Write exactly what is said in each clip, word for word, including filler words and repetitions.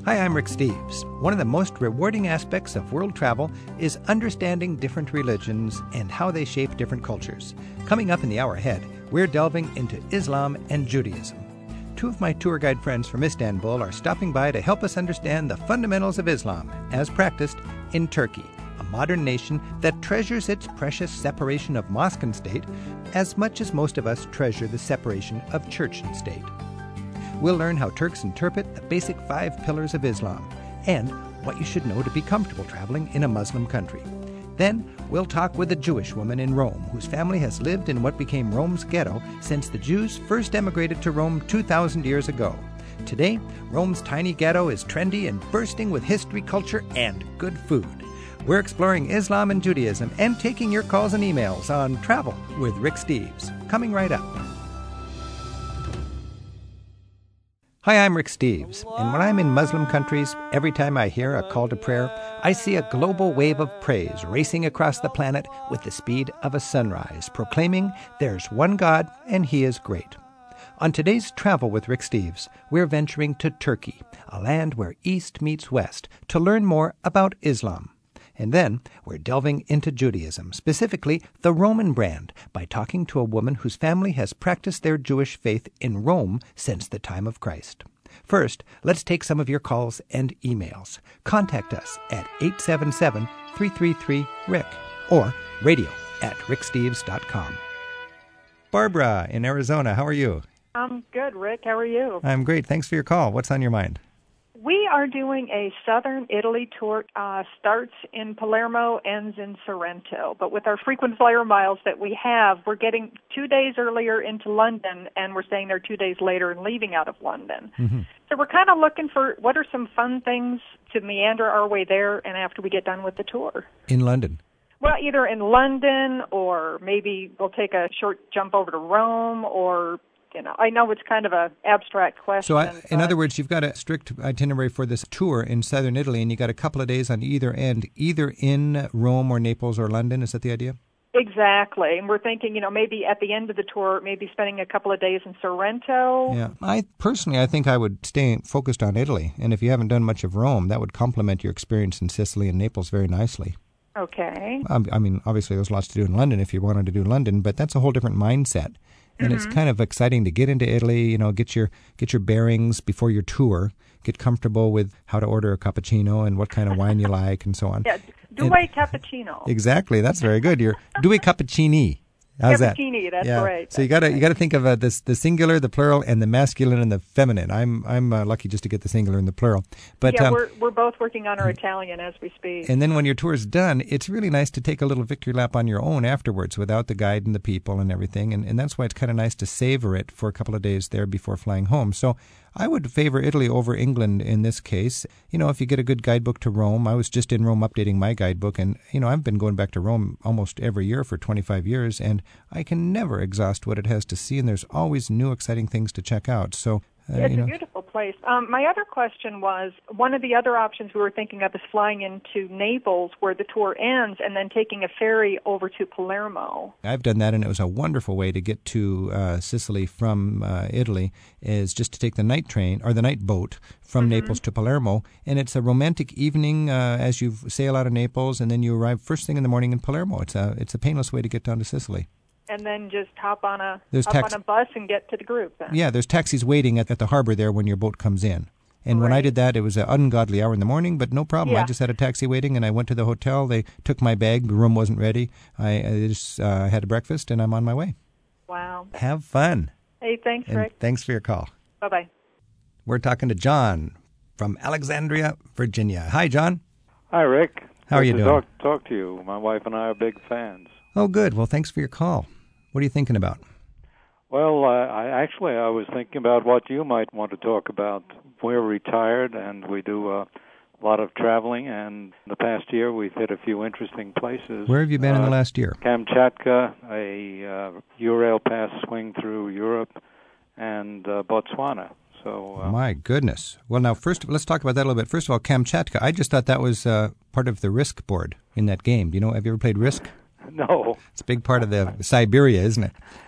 Hi, I'm Rick Steves. One of the most rewarding aspects of world travel is understanding different religions and how they shape different cultures. Coming up in the hour ahead, we're delving into Islam and Judaism. Two of my tour guide friends from Istanbul are stopping by to help us understand the fundamentals of Islam as practiced in Turkey, a modern nation that treasures its precious separation of mosque and state as much as most of us treasure the separation of church and state. We'll learn how Turks interpret the basic five pillars of Islam and what you should know to be comfortable traveling in a Muslim country. Then we'll talk with a Jewish woman in Rome whose family has lived in what became Rome's ghetto since the Jews first emigrated to Rome two thousand years ago. Today, Rome's tiny ghetto is trendy and bursting with history, culture, and good food. We're exploring Islam and Judaism and taking your calls and emails on Travel with Rick Steves. Coming right up. Hi, I'm Rick Steves, and when I'm in Muslim countries, every time I hear a call to prayer, I see a global wave of praise racing across the planet with the speed of a sunrise, proclaiming there's one God and He is great. On today's Travel with Rick Steves, we're venturing to Turkey, a land where East meets West, to learn more about Islam. And then we're delving into Judaism, specifically the Roman brand, by talking to a woman whose family has practiced their Jewish faith in Rome since the time of Christ. First, let's take some of your calls and emails. Contact us at eight seven seven, three three three, R I C or radio at rick steves dot com. Barbara in Arizona, how are you? I'm good, Rick. How are you? I'm great. Thanks for your call. What's on your mind? We are doing a southern Italy tour, uh, starts in Palermo, ends in Sorrento. But with our frequent flyer miles that we have, we're getting two days earlier into London, and we're staying there two days later and leaving out of London. Mm-hmm. So we're kind of looking for what are some fun things to meander our way there and after we get done with the tour. In London? Well, either in London or maybe we'll take a short jump over to Rome or... You know, I know it's kind of an abstract question. So, I, in other words, you've got a strict itinerary for this tour in southern Italy, and you got a couple of days on either end, either in Rome or Naples or London. Is that the idea? Exactly. And we're thinking, you know, maybe at the end of the tour, maybe spending a couple of days in Sorrento. Yeah. I personally, I think I would stay focused on Italy. And if you haven't done much of Rome, that would complement your experience in Sicily and Naples very nicely. Okay. Um, I mean, obviously, there's lots to do in London if you wanted to do London, but that's a whole different mindset. And mm-hmm. It's kind of exciting to get into Italy, you know, get your get your bearings before your tour, get comfortable with how to order a cappuccino and what kind of wine you like and so on. Yeah, due and, cappuccino. Exactly, that's very good. You're due cappuccini. How's that? Cappuccini, that's yeah. right. So you got to you got to think of uh, this the singular, the plural, and the masculine and the feminine. I'm I'm uh, lucky just to get the singular and the plural. But yeah, um, we're we're both working on our Italian as we speak. And then when your tour is done, it's really nice to take a little victory lap on your own afterwards, without the guide and the people and everything. And and that's why it's kind of nice to savor it for a couple of days there before flying home. So I would favor Italy over England in this case. You know, if you get a good guidebook to Rome, I was just in Rome updating my guidebook, and, you know, I've been going back to Rome almost every year for twenty-five years, and I can never exhaust what it has to see, and there's always new exciting things to check out. So Uh, it's you know. a beautiful place. Um, my other question was, one of the other options we were thinking of is flying into Naples, where the tour ends, and then taking a ferry over to Palermo. I've done that, and it was a wonderful way to get to uh, Sicily from uh, Italy, is just to take the night train, or the night boat, from mm-hmm. Naples to Palermo, and it's a romantic evening uh, as you sail out of Naples, and then you arrive first thing in the morning in Palermo. It's a, it's a painless way to get down to Sicily. And then just hop on a there's hop tax- on a bus and get to the group. Then. Yeah, there's taxis waiting at, at the harbor there when your boat comes in. And right. when I did that, it was an ungodly hour in the morning, but no problem. Yeah. I just had a taxi waiting, and I went to the hotel. They took my bag. The room wasn't ready. I, I just uh, had a breakfast, and I'm on my way. Wow. Have fun. Hey, thanks, and Rick. Thanks for your call. Bye-bye. We're talking to John from Alexandria, Virginia. Hi, John. Hi, Rick. How are you to doing? Talk, talk to you. My wife and I are big fans. Oh, good. Well, thanks for your call. What are you thinking about? Well, uh, I actually I was thinking about what you might want to talk about. We're retired, and we do uh, a lot of traveling, and in the past year we've hit a few interesting places. Where have you been uh, in the last year? Kamchatka, a uh, Eurail Pass swing through Europe, and uh, Botswana. So, uh, My goodness. Well, now, first, let's talk about that a little bit. First of all, Kamchatka, I just thought that was uh, part of the Risk board in that game. Do you know, have you ever played Risk? No. It's a big part of the Siberia, isn't it?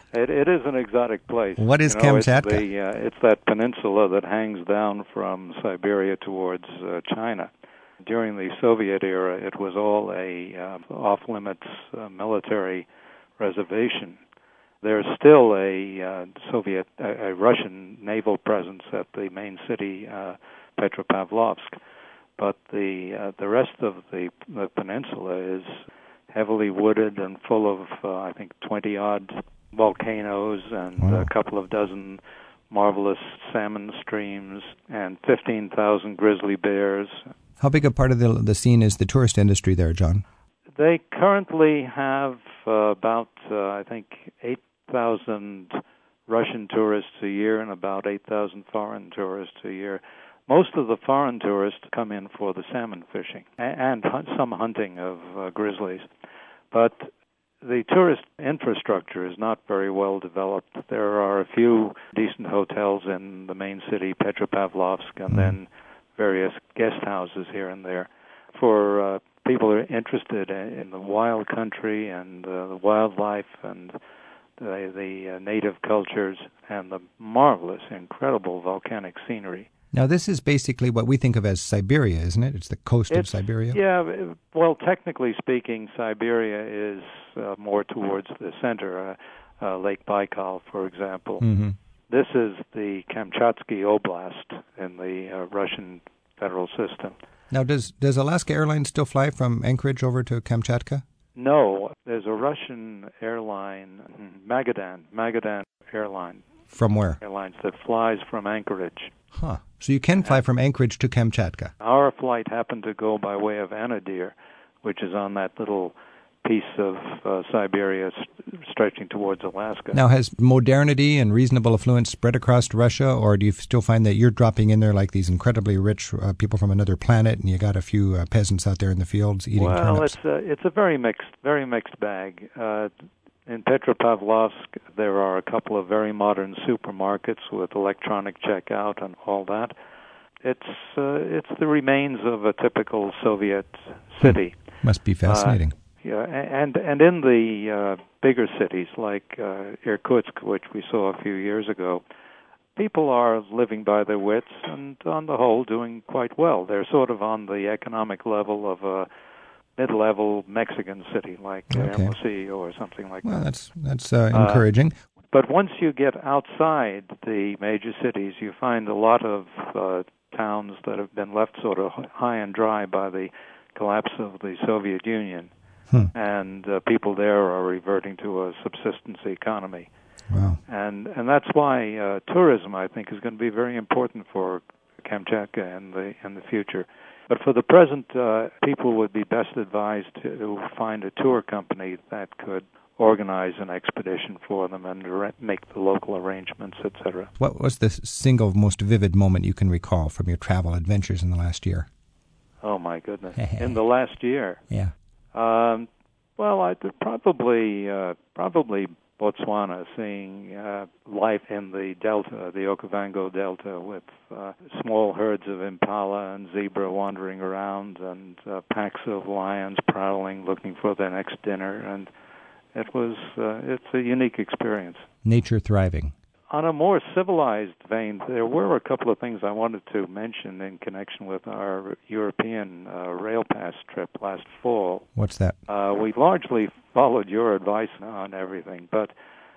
It, it is an exotic place. What is you know, Kamchatka? It's, the, uh, it's that peninsula that hangs down from Siberia towards uh, China. During the Soviet era, it was all a uh, off-limits uh, military reservation. There's still a uh, Soviet, a, a Russian naval presence at the main city, uh, Petropavlovsk, but the uh, the rest of the, the peninsula is heavily wooded and full of, uh, I think, twenty-odd volcanoes and wow. a couple of dozen marvelous salmon streams and fifteen thousand grizzly bears. How big a part of the the scene is the tourist industry there, John? They currently have uh, about, uh, I think, eight thousand Russian tourists a year and about eight thousand foreign tourists a year. Most of the foreign tourists come in for the salmon fishing and, and some hunting of uh, grizzlies. But the tourist infrastructure is not very well developed. There are a few decent hotels in the main city, Petropavlovsk, and mm. then various guest houses here and there. For uh, people who are interested in the wild country and uh, the wildlife and the, the uh, native cultures and the marvelous, incredible volcanic scenery. Now, this is basically what we think of as Siberia, isn't it? It's the coast it's, of Siberia? Yeah, well, technically speaking, Siberia is uh, more towards the center, uh, uh, Lake Baikal, for example. Mm-hmm. This is the Kamchatsky Oblast in the uh, Russian federal system. Now, does, does Alaska Airlines still fly from Anchorage over to Kamchatka? No, there's a Russian airline, Magadan, Magadan Airline. From where? Airlines that flies from Anchorage. Huh. So you can fly from Anchorage to Kamchatka. Our flight happened to go by way of Anadyr, which is on that little piece of uh, Siberia st- stretching towards Alaska. Now, has modernity and reasonable affluence spread across Russia, or do you still find that you're dropping in there like these incredibly rich uh, people from another planet, and you got a few uh, peasants out there in the fields eating well, turnips? Well, it's a, it's a very mixed, very mixed bag. Uh, in Petropavlovsk, there are a couple of very modern supermarkets with electronic checkout and all that. It's uh, it's the remains of a typical Soviet city. Must be fascinating. Uh, yeah, and and in the uh, bigger cities like uh, Irkutsk, which we saw a few years ago, people are living by their wits and, on the whole, doing quite well. They're sort of on the economic level of a mid-level Mexican city like uh, okay. Hermosillo or something like well, that. Well, that's that's uh, encouraging. Uh, but once you get outside the major cities, you find a lot of uh, towns that have been left sort of high and dry by the collapse of the Soviet Union. Hmm. And uh, people there are reverting to a subsistence economy. Wow. And and that's why uh, tourism, I think, is going to be very important for Kamchatka in the in the future. But for the present, uh, people would be best advised to find a tour company that could organize an expedition for them and ar- make the local arrangements, et cetera. What was the single most vivid moment you can recall from your travel adventures in the last year? Oh, my goodness. In the last year? Yeah. Um, well, I did probably uh, probably Botswana, seeing uh, life in the delta, the Okavango Delta, with uh, small herds of impala and zebra wandering around, and uh, packs of lions prowling, looking for their next dinner, and it was uh, it's a unique experience. Nature thriving. On a more civilized vein, there were a couple of things I wanted to mention in connection with our European uh, rail pass trip last fall. What's that? Uh, we largely followed your advice on everything, but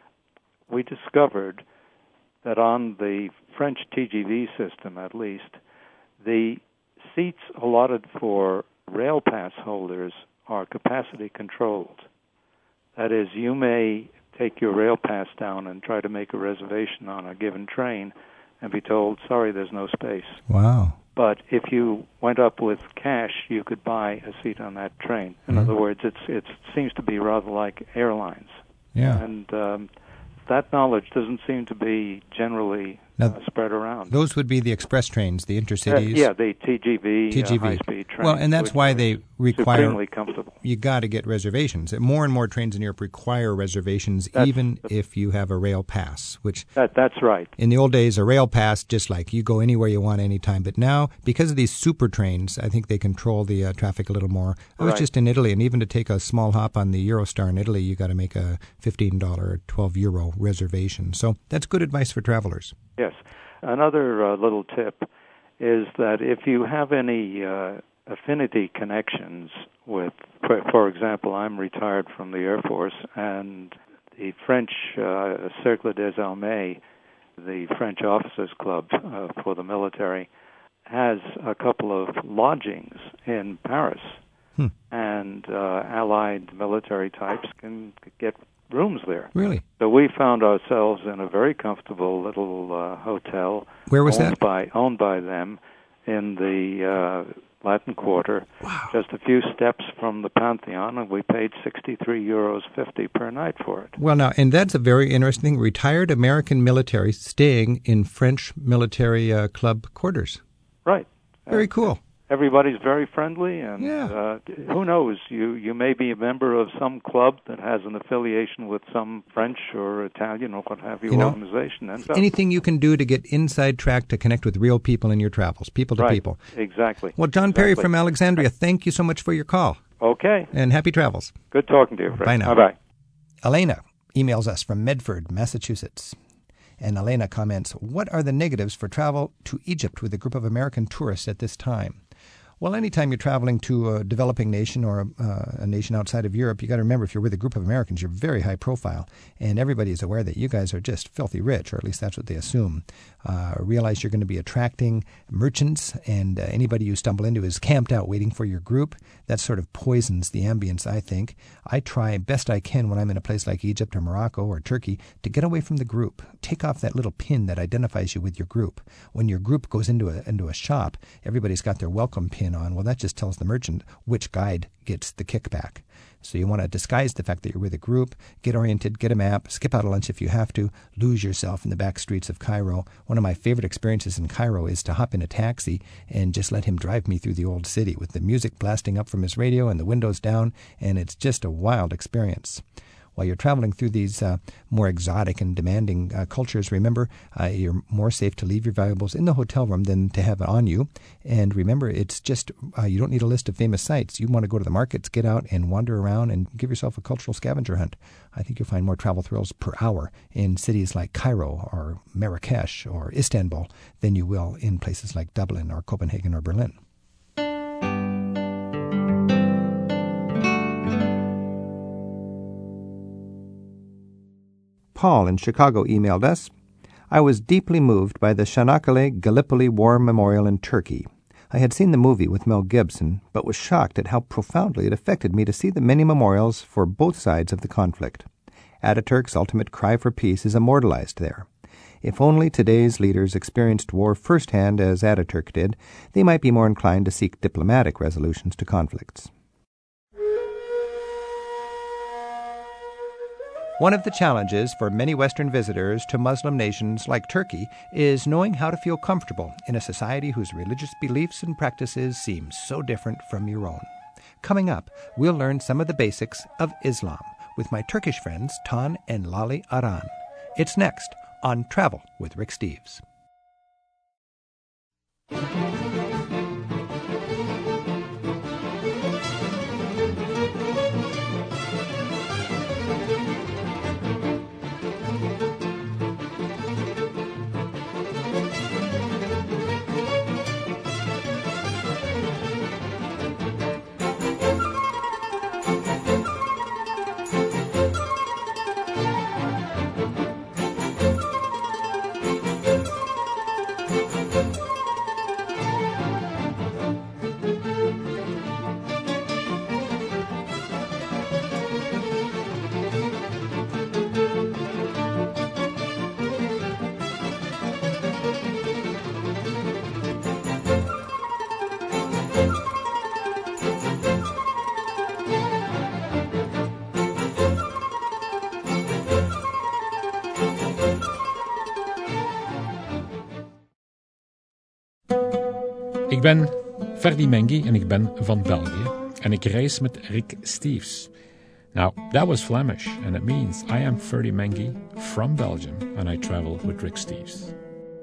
we discovered that on the French T G V system, at least, the seats allotted for rail pass holders are capacity controlled. That is, you may take your rail pass down and try to make a reservation on a given train and be told, sorry, there's no space. Wow. But if you went up with cash, you could buy a seat on that train. In mm-hmm. other words, it's it seems to be rather like airlines. Yeah. And um, that knowledge doesn't seem to be generally now, uh, spread around. Those would be the express trains, the intercities. Uh, yeah, the T G V, T G V. Uh, high-speed trains. Well, and that's why they require supremely comfortable. you got to get reservations. More and more trains in Europe require reservations, that's, even if you have a rail pass. Which that that's right. In the old days, a rail pass, just like you go anywhere you want anytime. But now, because of these super trains, I think they control the uh, traffic a little more. I was right. just in Italy, and even to take a small hop on the Eurostar in Italy, you got to make a fifteen dollars or twelve euro reservation. So that's good advice for travelers. Yes. Another uh, little tip is that if you have any uh, affinity connections with, for, for example, I'm retired from the Air Force, and the French uh, Cercle des Armées, the French Officers Club uh, for the military, has a couple of lodgings in Paris, hmm. and uh, Allied military types can get rooms there. Really? So we found ourselves in a very comfortable little uh, hotel. Where was owned that? By, owned by them in the uh, Latin Quarter. Wow. Just a few steps from the Pantheon, and we paid sixty-three euros fifty per night for it. Well, now, and that's a very interesting thing. Retired American military staying in French military uh, club quarters. Right. Very and, cool. Everybody's very friendly, and yeah. uh, who knows, you, you may be a member of some club that has an affiliation with some French or Italian or what have you, you know, organization. And so, anything you can do to get inside track to connect with real people in your travels, people to right, people. Exactly. Well, John exactly. Perry from Alexandria, thank you so much for your call. Okay. And happy travels. Good talking to you, Fred. Bye now. Bye-bye. Elena emails us from Medford, Massachusetts. And Elena comments, what are the negatives for travel to Egypt with a group of American tourists at this time? Well, anytime you're traveling to a developing nation or a, uh, a nation outside of Europe, you got to remember, if you're with a group of Americans, you're very high profile, and everybody is aware that you guys are just filthy rich, or at least that's what they assume. Uh, realize you're going to be attracting merchants, and uh, anybody you stumble into is camped out waiting for your group. That sort of poisons the ambience, I think. I try best I can when I'm in a place like Egypt or Morocco or Turkey to get away from the group. Take off that little pin that identifies you with your group. When your group goes into a, into a shop, everybody's got their welcome pin on. Well, that just tells the merchant which guide gets the kickback. So you want to disguise the fact that you're with a group, get oriented, get a map, skip out of lunch if you have to, lose yourself in the back streets of Cairo. One of my favorite experiences in Cairo is to hop in a taxi and just let him drive me through the old city with the music blasting up from his radio and the windows down, and it's just a wild experience. While you're traveling through these uh, more exotic and demanding uh, cultures, remember, uh, you're more safe to leave your valuables in the hotel room than to have it on you. And remember, it's just, uh, you don't need a list of famous sites. You want to go to the markets, get out and wander around and give yourself a cultural scavenger hunt. I think you'll find more travel thrills per hour in cities like Cairo or Marrakesh or Istanbul than you will in places like Dublin or Copenhagen or Berlin. Paul in Chicago emailed us, I was deeply moved by the Çanakkale Gallipoli War Memorial in Turkey. I had seen the movie with Mel Gibson, but was shocked at how profoundly it affected me to see the many memorials for both sides of the conflict. Ataturk's ultimate cry for peace is immortalized there. If only today's leaders experienced war firsthand as Ataturk did, they might be more inclined to seek diplomatic resolutions to conflicts. One of the challenges for many Western visitors to Muslim nations like Turkey is knowing how to feel comfortable in a society whose religious beliefs and practices seem so different from your own. Coming up, we'll learn some of the basics of Islam with my Turkish friends Tan and Lali Aran. It's next on Travel with Rick Steves. Ik ben Ferdi Mengi en ik ben van België. En ik reis met Rick Steves. Now, that was Flemish, and it means I am Ferdy Mengi from Belgium, and I travel with Rick Steves.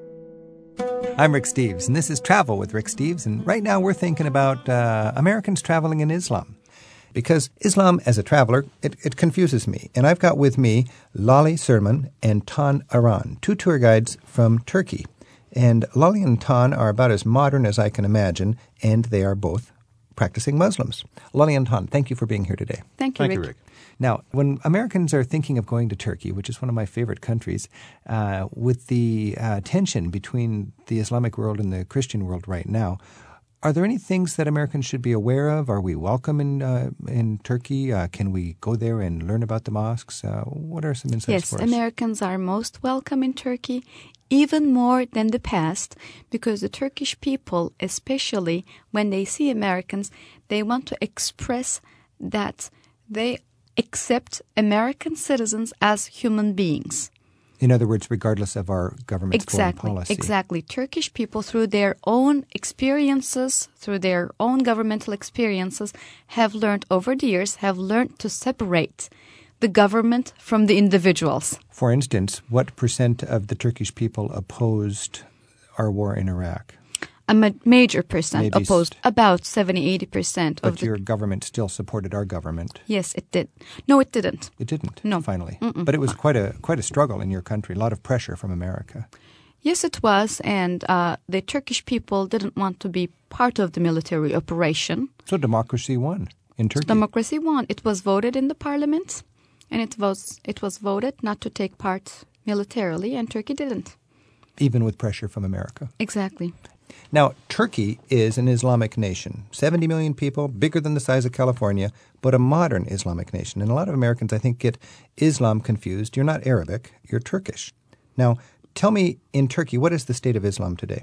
I'm Rick Steves, and this is Travel with Rick Steves, and right now we're thinking about uh, Americans traveling in Islam. Because Islam, as a traveler, it, it confuses me. And I've got with me Lali Surman and Tan Aran, two tour guides from Turkey. And Lali and Tan are about as modern as I can imagine, and they are both practicing Muslims. Lali and Tan, thank you for being here today. Thank you, Thank Rick. you, Rick. Now, when Americans are thinking of going to Turkey, which is one of my favorite countries, uh, with the uh, tension between the Islamic world and the Christian world right now, are there any things that Americans should be aware of? Are we welcome in uh, in Turkey? Uh, can we go there and learn about the mosques? Uh, what are some insights Yes, for us? Americans are most welcome in Turkey, even more than the past, because the Turkish people, especially when they see Americans, they want to express that they accept American citizens as human beings. In other words, regardless of our government's Exactly, foreign policy. exactly. Turkish people, through their own experiences, through their own governmental experiences, have learned over the years, have learned to separate the government from the individuals. For instance, what percent of the Turkish people opposed our war in Iraq? A ma- major percent Maybe opposed, st- about seventy to eighty percent of But the... your government still supported our government. Yes, it did. No, it didn't. It didn't, No. finally. Mm-mm. But it was quite a quite a struggle in your country, a lot of pressure from America. Yes, it was, and uh, the Turkish people didn't want to be part of the military operation. So democracy won in Turkey. Democracy won. It was voted in the parliament, and it was it was voted not to take part militarily, and Turkey didn't. Even with pressure from America. Exactly. Now, Turkey is an Islamic nation, seventy million people, bigger than the size of California, but a modern Islamic nation. And a lot of Americans, I think, get Islam confused. You're not Arabic, you're Turkish. Now, tell me, in Turkey, what is the state of Islam today?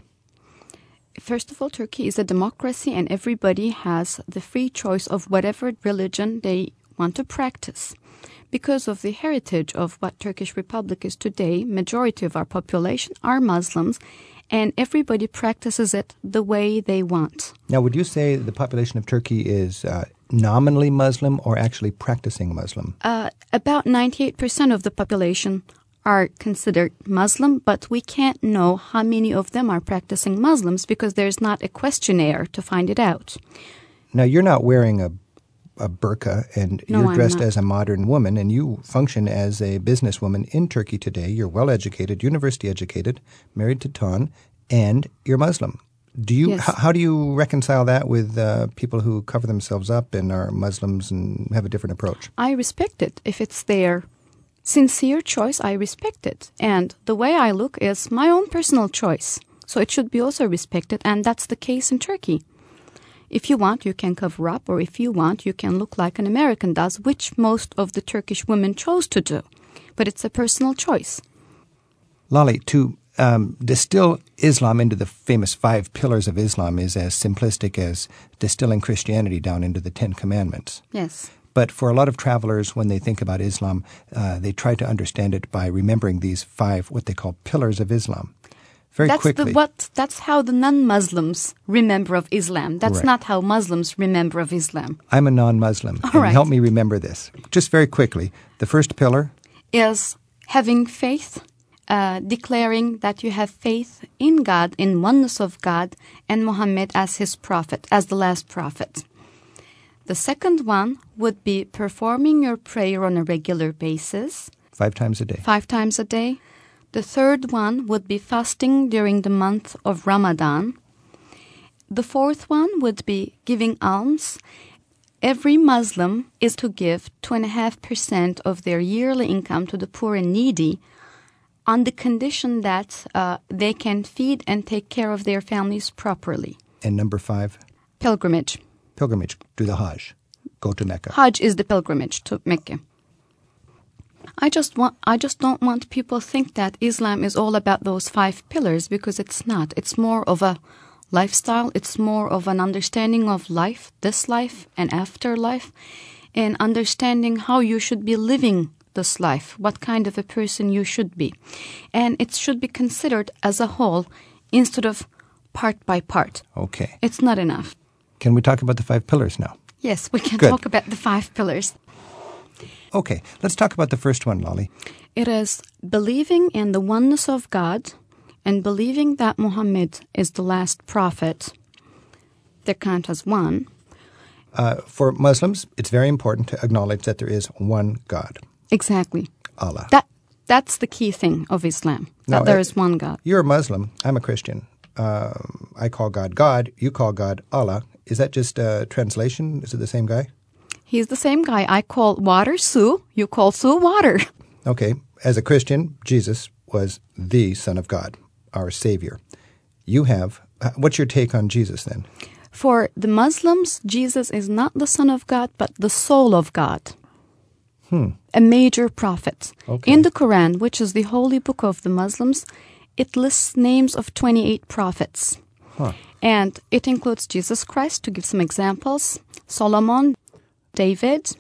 First of all, Turkey is a democracy, and everybody has the free choice of whatever religion they want to practice. Because of the heritage of what Turkish Republic is today, majority of our population are Muslims, and everybody practices it the way they want. Now, would you say the population of Turkey is uh, nominally Muslim or actually practicing Muslim? Uh, about ninety-eight percent of the population are considered Muslim, but we can't know how many of them are practicing Muslims because there's not a questionnaire to find it out. Now, you're not wearing a a burqa, and No, you're I'm dressed not. as a modern woman, and you function as a businesswoman in Turkey today. You're well-educated, university-educated, married to Tan, and you're Muslim. Do you? Yes. H- how do you reconcile that with uh, people who cover themselves up and are Muslims and have a different approach? I respect it. If it's their sincere choice, I respect it. And the way I look is my own personal choice. So it should be also respected, and that's the case in Turkey. If you want, you can cover up, or if you want, you can look like an American does, which most of the Turkish women chose to do. But it's a personal choice. Lali, to um, distill Islam into the famous five pillars of Islam is as simplistic as distilling Christianity down into the Ten Commandments. Yes. But for a lot of travelers, when they think about Islam, uh, they try to understand it by remembering these five, what they call pillars of Islam. Very That's quickly. the what. That's how the non-Muslims remember of Islam. That's Right. not how Muslims remember of Islam. I'm a non-Muslim. All and right. help me remember this. Just very quickly. The first pillar, Is having faith, uh, declaring that you have faith in God, in oneness of God, and Muhammad as his prophet, as the last prophet. The second one would be performing your prayer on a regular basis, five times a day. five times a day. The third one would be fasting during the month of Ramadan. The fourth one would be giving alms. Every Muslim is to give two point five percent of their yearly income to the poor and needy on the condition that uh, they can feed and take care of their families properly. And number five, Pilgrimage. pilgrimage, do the Hajj, go to Mecca. Hajj is the pilgrimage to Mecca. I just want I just don't want people to think that Islam is all about those five pillars, because it's not. It's more of a lifestyle. It's more of an understanding of life, this life and afterlife, and understanding how you should be living this life, what kind of a person you should be. And it should be considered as a whole instead of part by part. Okay. It's not enough. Can we talk about the five pillars now? Yes, we can Good. talk about the five pillars. Okay, let's talk about the first one, Lolly. It is believing in the oneness of God and believing that Muhammad is the last prophet. They count as one. Uh, for Muslims, it's very important to acknowledge that there is one God, Exactly. Allah. That That's the key thing of Islam, that No, there uh, is one God. You're a Muslim. I'm a Christian. Um, I call God God. You call God Allah. Is that just a translation? Is it the same guy? He's the same guy. I call water Su, you call Su water. Okay. As a Christian, Jesus was the Son of God, our Savior. You have, uh, what's your take on Jesus then? For the Muslims, Jesus is not the Son of God, but the soul of God. Hmm. A major prophet. Okay. In the Quran, which is the holy book of the Muslims, it lists names of twenty-eight prophets. Huh. And it includes Jesus Christ, to give some examples, Solomon, David,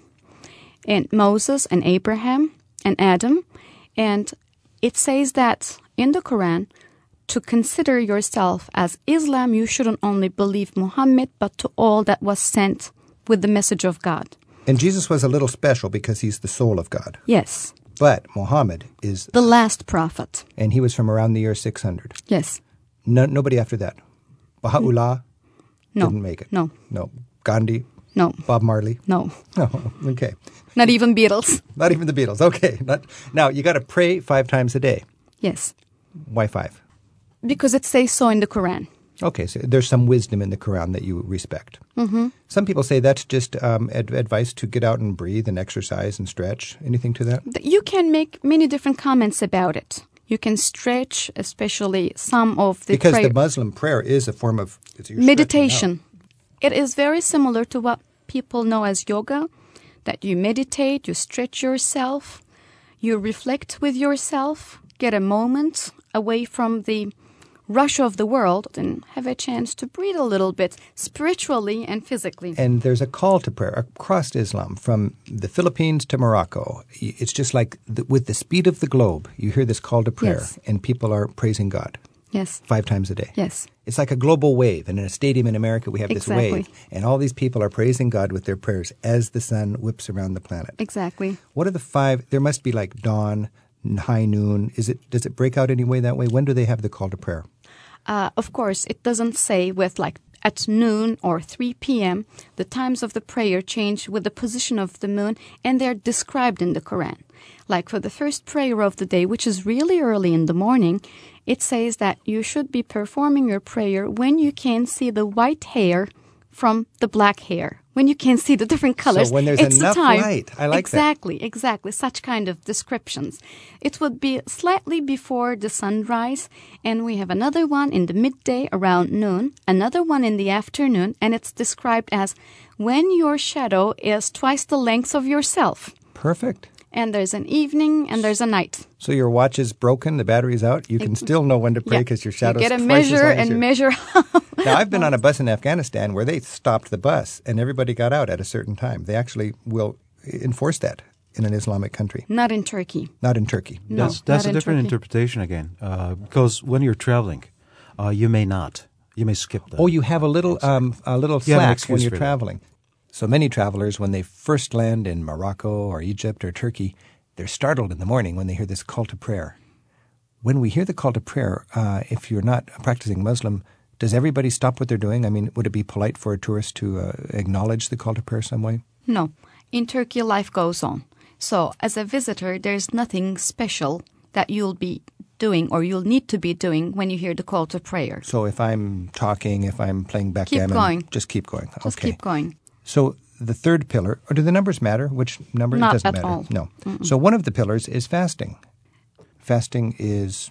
and Moses, and Abraham, and Adam. And it says that in the Quran, to consider yourself as Islam, you shouldn't only believe Muhammad, but to all that was sent with the message of God. And Jesus was a little special because he's the soul of God. Yes. But Muhammad is, The last prophet. and he was from around the year six hundred. Yes. No, nobody after that. Baha'u'llah No. didn't make it. No. No. Gandhi, No. Bob Marley. No. No. Okay. Not even Beatles. Not even the Beatles. Okay. Not, now, you got to pray five times a day. Yes. Why five? Because it says so in the Quran. Okay, so there's some wisdom in the Quran that you respect. Mm-hmm. Some people say that's just um, ad- advice to get out and breathe and exercise and stretch. Anything to that? You can make many different comments about it. You can stretch, especially some of the Because prayer- the Muslim prayer is a form of it's- you're meditation. stretching It is very similar to what people know as yoga, that you meditate, you stretch yourself, you reflect with yourself, get a moment away from the rush of the world and have a chance to breathe a little bit spiritually and physically. out. And there's a call to prayer across Islam from the Philippines to Morocco. It's just like the, with the speed of the globe, you hear this call to prayer Yes. and people are praising God Yes. five times a day. Yes. It's like a global wave. And in a stadium in America, we have this Exactly. wave. And all these people are praising God with their prayers as the sun whips around the planet. Exactly. What are the five? There must be like dawn, high noon. Is it? Does it break out any way that way? When do they have the call to prayer? Uh, of course, it doesn't say with like at noon or three p.m. The times of the prayer change with the position of the moon, and they're described in the Quran. Like for the first prayer of the day, which is really early in the morning, it says that you should be performing your prayer when you can see the white hair from the black hair, when you can see the different colors. So when there's it's enough the time. light. I like that. Exactly, exactly. Such kind of descriptions. It would be slightly before the sunrise, and we have another one in the midday around noon, another one in the afternoon, and it's described as when your shadow is twice the length of yourself. Perfect. And there's an evening and there's a night. So your watch is broken, the battery's out. You can still know when to pray Yeah. because your shadow's You get a twice as measure long as and your- measure. Now, I've been on a bus in Afghanistan where they stopped the bus and everybody got out at a certain time. They actually will enforce that in an Islamic country, Not in Turkey. not in Turkey. No, That's, that's not a in different Turkey. interpretation again, uh, because when you're traveling, uh, you may not. You may skip that. Oh, you have a little um, a little You have an slack when excuse you're for that. traveling. So many travelers, when they first land in Morocco or Egypt or Turkey, they're startled in the morning when they hear this call to prayer. When we hear the call to prayer, uh, if you're not a practicing Muslim, does everybody stop what they're doing? I mean, would it be polite for a tourist to uh, acknowledge the call to prayer some way? No. In Turkey, life goes on. So as a visitor, there's nothing special that you'll be doing or you'll need to be doing when you hear the call to prayer. So if I'm talking, if I'm playing backgammon, going. just keep going. Just okay. keep going. So the third pillar, or do the numbers matter? Which number? Not it doesn't at matter. all. No. So one of the pillars is fasting. Fasting is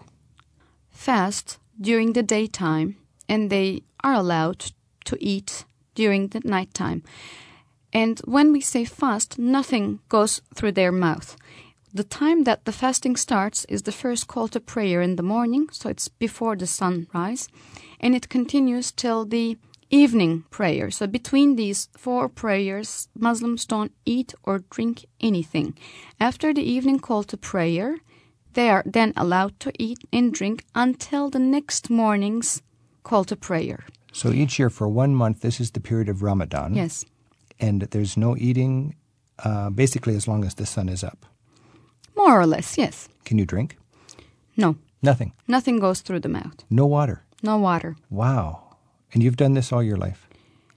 Fast during the daytime, and they are allowed to eat during the nighttime. And when we say fast, nothing goes through their mouth. The time that the fasting starts is the first call to prayer in the morning, so it's before the sunrise, and it continues till the evening prayer. So between these four prayers, Muslims don't eat or drink anything. After the evening call to prayer, they are then allowed to eat and drink until the next morning's call to prayer. so each year for one month. This is the period of Ramadan. Yes. and there's no eating uh, basically as long as the sun is up. More or less, yes. Can you drink? No. Nothing? Nothing goes through the mouth. No water? No water. Wow. And you've done this all your life?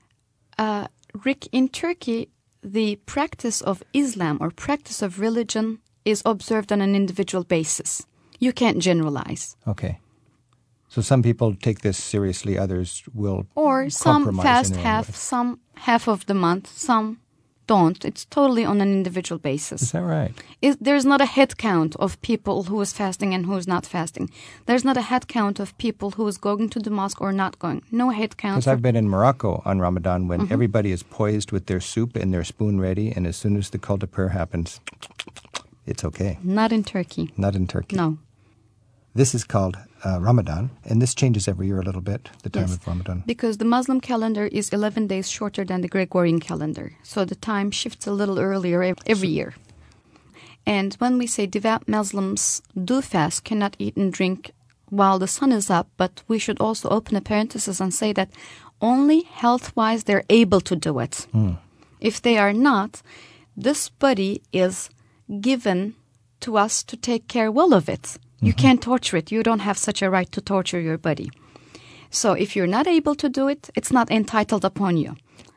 Uh, Rick, in Turkey, the practice of Islam or practice of religion is observed on an individual basis. You can't generalize. Okay. So some people take this seriously, others will Or some compromise fast in their own half, way. some half of the month, some don't. It's totally on an individual basis. Is that right? It, there's not a head count of people who is fasting and who is not fasting. There's not a head count of people who is going to the mosque or not going. No head count. Because for- I've been in Morocco on Ramadan when Mm-hmm. everybody is poised with their soup and their spoon ready, and as soon as the call to prayer happens, it's okay. Not in Turkey. Not in Turkey. No. This is called uh, Ramadan, and this changes every year a little bit, the time Yes. of Ramadan. Because the Muslim calendar is eleven days shorter than the Gregorian calendar. So the time shifts a little earlier ev- every year. And when we say devout Muslims do fast, cannot eat and drink while the sun is up, but we should also open a parenthesis and say that only health-wise they're able to do it. Mm. If they are not, this body is given to us to take care well of it. You Mm-hmm. can't torture it. You don't have such a right to torture your body. So if you're not able to do it, it's not entitled upon you.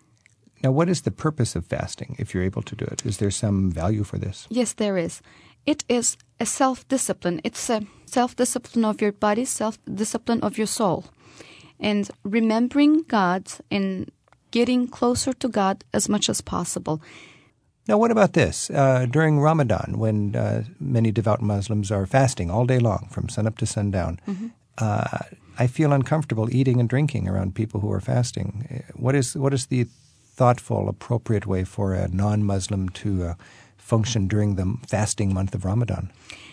Now, what is the purpose of fasting if you're able to do it? Is there some value for this? Yes, there is. It is a self-discipline. It's a self-discipline of your body, self-discipline of your soul. And remembering God and getting closer to God as much as possible. Now, what about this? Uh, during Ramadan, when uh, many devout Muslims are fasting all day long, from sunup to sundown, Mm-hmm. uh, I feel uncomfortable eating and drinking around people who are fasting. What is what is the thoughtful, appropriate way for a non-Muslim to uh, function during the fasting month of Ramadan?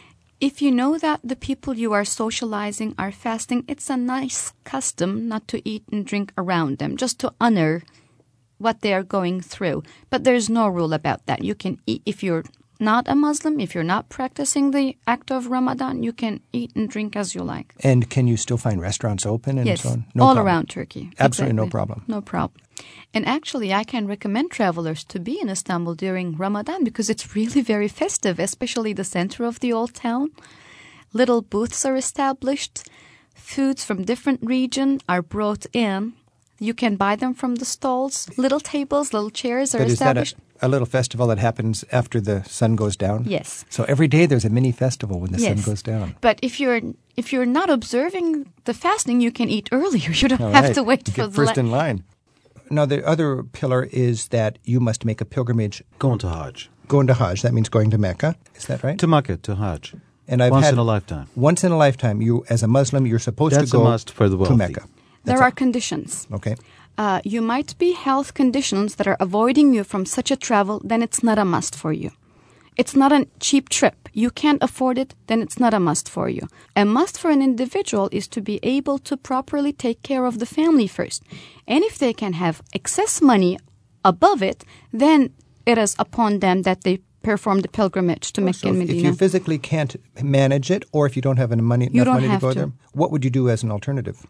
If you know that the people you are socializing are fasting, it's a nice custom not to eat and drink around them, just to honor what they are going through. But there's no rule about that. You can eat, if you're not a Muslim, if you're not practicing the act of Ramadan, you can eat and drink as you like. And can you still find restaurants open and Yes, so on? all problem. around Turkey. Absolutely no Exactly. problem. No problem. And actually, I can recommend travelers to be in Istanbul during Ramadan because it's really very festive, especially the center of the old town. Little booths are established. Foods from different regions are brought in. You can buy them from the stalls. Little tables, little chairs are But is that established. a, a little festival that happens after the sun goes down? Yes. So every day there's a mini festival when the Yes. sun goes down. But if you're if you're not observing the fasting, you can eat earlier. You don't All have right. to wait You for get the first la- in line. Now, the other pillar is that you must make a pilgrimage Going to Hajj. going to Hajj. That means going to Mecca. Is that right? To Mecca, to Hajj. And I've Once had, in a lifetime. Once in a lifetime, you as a Muslim, you're supposed That's to a go must for the to wealthy. Mecca. There That's are a- conditions. Okay. Uh, you might be health conditions that are avoiding you from such a travel, then it's not a must for you. It's not a cheap trip. You can't afford it, then it's not a must for you. A must for an individual is to be able to properly take care of the family first. And if they can have excess money above it, then it is upon them that they perform the pilgrimage to Mecca So and if, if Medina. you physically can't manage it, or if you don't have any money, You enough don't money to have go to. there, what would you do as an alternative?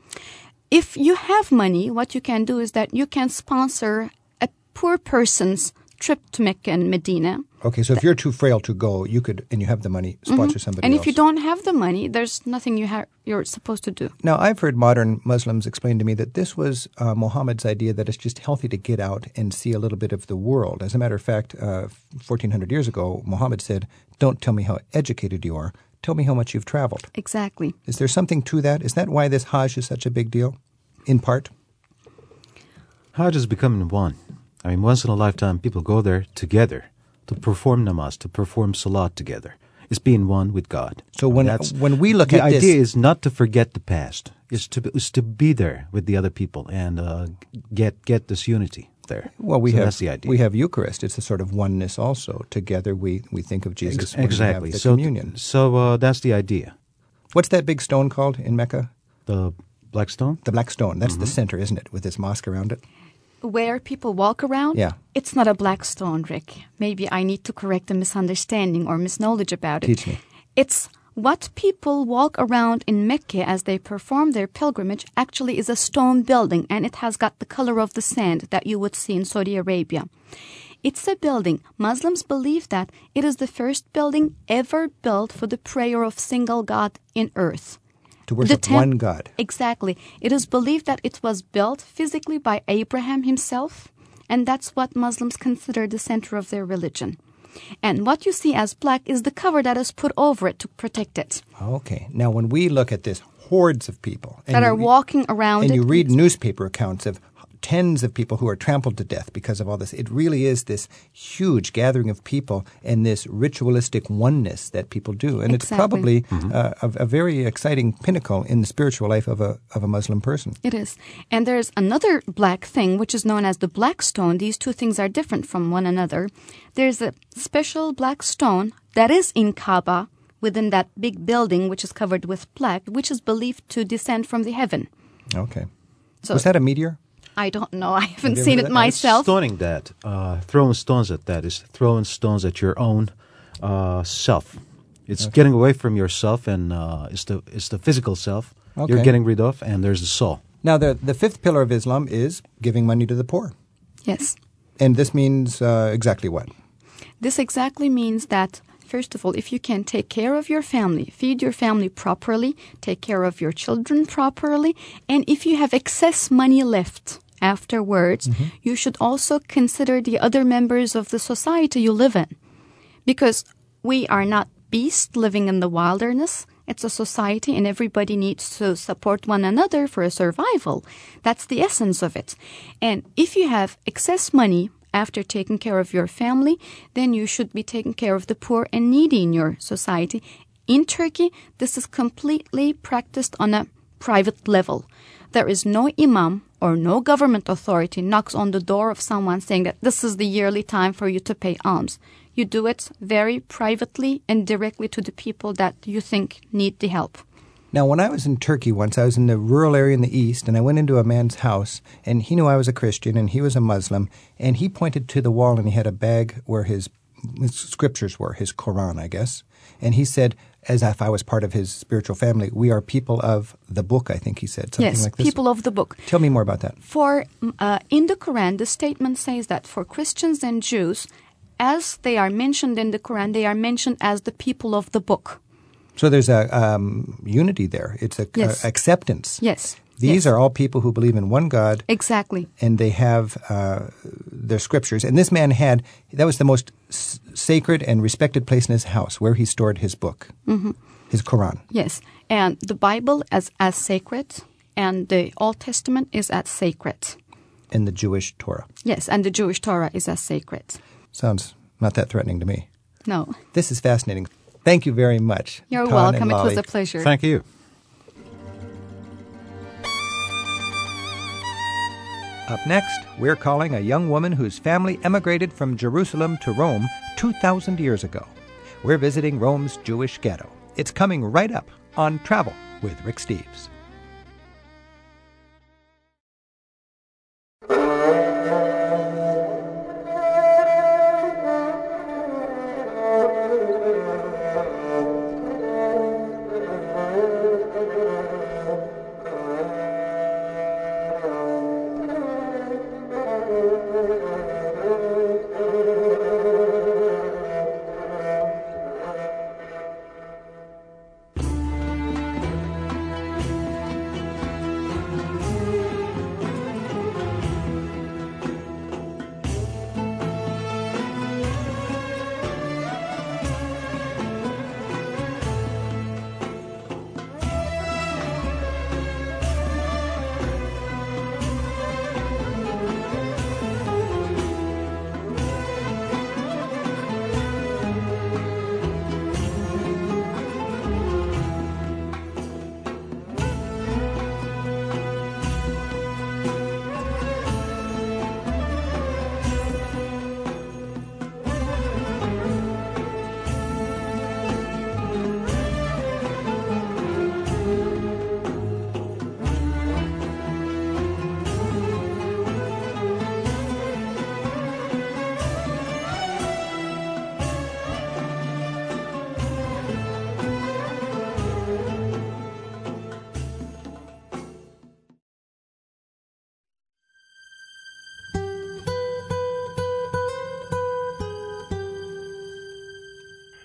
If you have money, what you can do is that you can sponsor a poor person's trip to Mecca and Medina. Okay, so if you're too frail to go, you could, and you have the money, sponsor somebody And else. if you don't have the money, there's nothing you ha- you're supposed to do. Now, I've heard modern Muslims explain to me that this was uh, Muhammad's idea that it's just healthy to get out and see a little bit of the world. As a matter of fact, uh, fourteen hundred years ago, Muhammad said, "Don't tell me how educated you are. Tell me how much you've traveled." Exactly. Is there something to that? Is that why this Hajj is such a big deal, in part? Hajj is becoming one. I mean, once in a lifetime, people go there together to perform namaz, to perform salat together. It's being one with God. So when That's- when we look the at this, idea is not to forget the past. It's to is to be there with the other people and uh, get get this unity there. well, we So have that's the idea. we have Eucharist. It's a sort of oneness also. Together, we we think of Jesus. Ex- when we have exactly. the so communion. so uh, that's the idea. What's that big stone called in Mecca? The black stone. The Black Stone. That's the Mm-hmm. center, isn't it, with this mosque around it? Where people walk around, Yeah. it's not a black stone, Rick. Maybe I need to correct a misunderstanding or misknowledge about it. Teach me. It's What people walk around in Mecca as they perform their pilgrimage actually is a stone building, and it has got the color of the sand that you would see in Saudi Arabia. It's a building. Muslims believe that it is the first building ever built for the prayer of single God in earth. To worship temp- one God. Exactly. It is believed that it was built physically by Abraham himself, and that's what Muslims consider the center of their religion. And what you see as black is the cover that is put over it to protect it. Okay. Now, when we look at this, hordes of people that are you, walking around and it. you read newspaper accounts of tens of people who are trampled to death because of all this. It really is this huge gathering of people and this ritualistic oneness that people do. And exactly. it's probably mm-hmm. uh, a, a very exciting pinnacle in the spiritual life of a of a Muslim person. It is. And there's another black thing, which is known as the black stone. These two things are different from one another. There's a special black stone that is in Kaaba, within that big building, which is covered with black, which is believed to descend from the heaven. Okay. So, was that a meteor? I don't know. I haven't Have you seen ever it that? myself. Stoning that, uh, throwing stones at that is throwing stones at your own uh, self. It's Okay. getting away from yourself, and uh, it's the it's the physical self Okay. you're getting rid of, and there's the soul. Now, the the fifth pillar of Islam is giving money to the poor. Yes. And this means uh, exactly what? This exactly means that, first of all, if you can take care of your family, feed your family properly, take care of your children properly, and if you have excess money left afterwards, Mm-hmm. you should also consider the other members of the society you live in. Because we are not beasts living in the wilderness. It's a society, and everybody needs to support one another for a survival. That's the essence of it. And if you have excess money after taking care of your family, then you should be taking care of the poor and needy in your society. In Turkey, this is completely practiced on a private level. There is no imam or no government authority knocks on the door of someone saying that this is the yearly time for you to pay alms. You do it very privately and directly to the people that you think need the help. Now, when I was in Turkey once, I was in the rural area in the east, and I went into a man's house, and he knew I was a Christian, and he was a Muslim, and he pointed to the wall, and he had a bag where his, his scriptures were, his Quran, I guess. And he said, as if I was part of his spiritual family, we are people of the book, I think he said, something yes, like this. people of the book. Tell me more about that. For uh, in the Quran, the statement says that for Christians and Jews, as they are mentioned in the Quran, they are mentioned as the people of the book. So there's a um, unity there. It's a, Yes. a acceptance. Yes. These yes. are all people who believe in one God. Exactly. And they have uh, their scriptures. And this man had, that was the most s- sacred and respected place in his house, where he stored his book, Mm-hmm. his Quran. Yes. And the Bible is as sacred, and the Old Testament is as sacred. And the Jewish Torah. Yes, and the Jewish Torah is as sacred. Sounds not that threatening to me. No. This is fascinating. Thank you very much. You're Tan welcome. and It was Lolly. a pleasure. Thank you. Up next, we're calling a young woman whose family emigrated from Jerusalem to Rome two thousand years ago. We're visiting Rome's Jewish ghetto. It's coming right up on Travel with Rick Steves.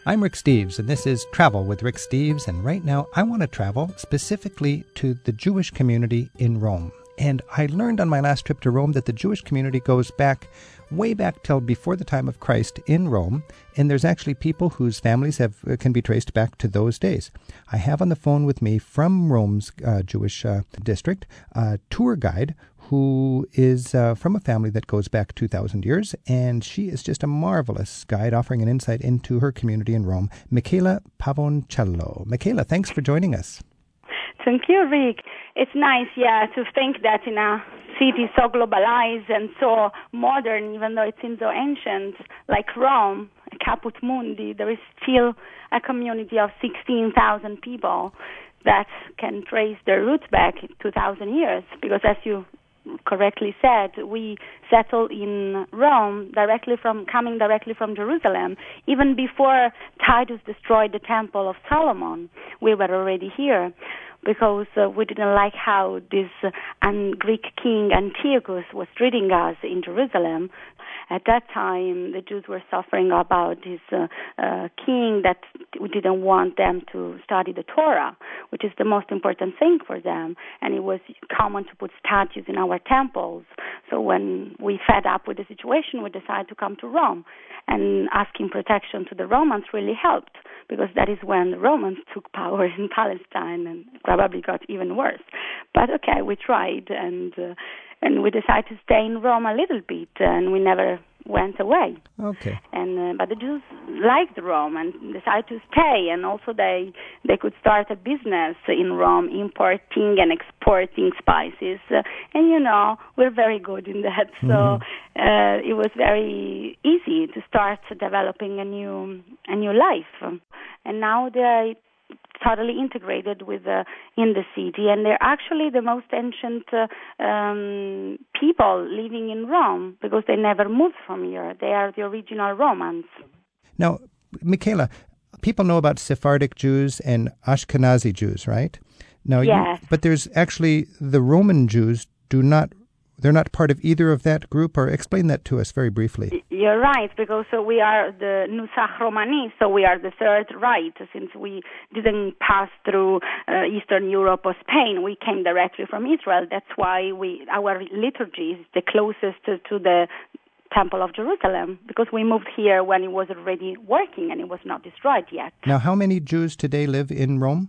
I'm Rick Steves, and this is Travel with Rick Steves, and right now I want to travel specifically to the Jewish community in Rome. And I learned on my last trip to Rome that the Jewish community goes back, way back till before the time of Christ in Rome, and there's actually people whose families have can be traced back to those days. I have on the phone with me from Rome's uh, Jewish uh, district a tour guide who is uh, from a family that goes back two thousand years, and she is just a marvelous guide offering an insight into her community in Rome, Michela Pavoncello. Michela, thanks for joining us. Thank you, Rick. It's nice, yeah, to think that in a city so globalized and so modern, even though it seems so ancient, like Rome, Caput Mundi, there is still a community of sixteen thousand people that can trace their roots back two thousand years, because as you correctly said, we settled in Rome directly from coming directly from Jerusalem. Even before Titus destroyed the Temple of Solomon, we were already here, because uh, we didn't like how this uh, un- Greek king Antiochus was treating us in Jerusalem. At that time, the Jews were suffering about this uh, uh, king that we didn't want them to study the Torah, which is the most important thing for them. And it was common to put statues in our temples. So when we fed up with the situation, we decided to come to Rome. And asking protection to the Romans really helped, because that is when the Romans took power in Palestine, and probably got even worse. But okay, we tried, and uh, and we decided to stay in Rome a little bit, and we never went away. Okay. And uh, but the Jews liked Rome and decided to stay, and also they they could start a business in Rome, importing and exporting spices. Uh, and you know, we're very good in that, so mm-hmm. uh, it was very easy to start developing a new a new life. And now they totally integrated with uh, in the city, and they're actually the most ancient uh, um, people living in Rome, because they never moved from here. They are the original Romans. Now, Michela, people know about Sephardic Jews and Ashkenazi Jews, right? Now, yes. You, but there's actually the Roman Jews do not. They're not part of either of that group, or explain that to us very briefly. You're right, because uh, we are the Nusach Romani, so we are the third right, since we didn't pass through uh, Eastern Europe or Spain. We came directly from Israel. That's why we our liturgy is the closest to, to the Temple of Jerusalem, because we moved here when it was already working and it was not destroyed yet. Now, how many Jews today live in Rome?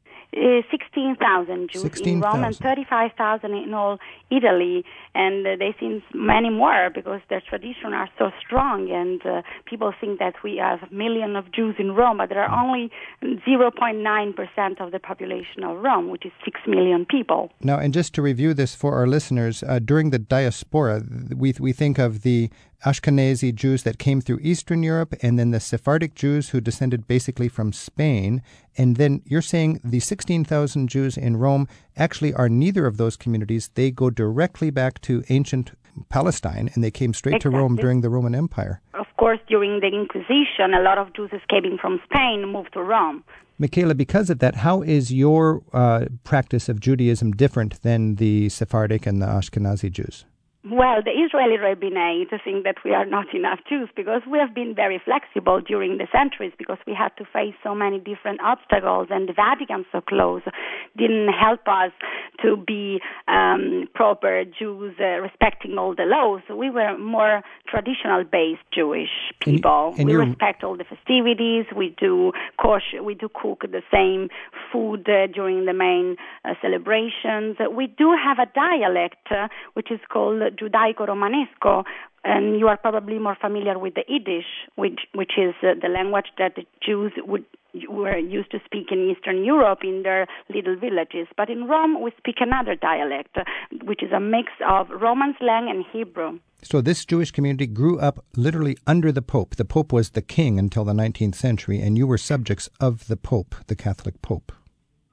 Uh, sixteen thousand Jews sixteen, in Rome and thirty-five thousand in all Italy, and uh, they seem many more because their traditions are so strong, and uh, people think that we have a million of Jews in Rome, but there are only zero point nine percent of the population of Rome, which is six million people. Now, and just to review this for our listeners, uh, during the diaspora, we we think of the Ashkenazi Jews that came through Eastern Europe, and then the Sephardic Jews who descended basically from Spain. And then you're saying the sixteen thousand Jews in Rome actually are neither of those communities. They go directly back to ancient Palestine, and they came straight Exactly. to Rome during the Roman Empire. Of course, during the Inquisition, a lot of Jews escaping from Spain moved to Rome. Michela, because of that, how is your uh, practice of Judaism different than the Sephardic and the Ashkenazi Jews? Well, the Israeli rabbinate think that we are not enough Jews, because we have been very flexible during the centuries, because we had to face so many different obstacles, and the Vatican so close didn't help us to be um, proper Jews, uh, respecting all the laws. We were more traditional-based Jewish people. And, and we you're... respect all the festivities. We do kosher, we do cook the same food uh, during the main uh, celebrations. We do have a dialect uh, which is called Judaico-Romanesco, and you are probably more familiar with the Yiddish, which which is uh, the language that the Jews would were used to speak in Eastern Europe in their little villages. But in Rome, we speak another dialect, uh, which is a mix of Roman slang and Hebrew. So this Jewish community grew up literally under the Pope. The Pope was the king until the nineteenth century, and you were subjects of the Pope, the Catholic Pope.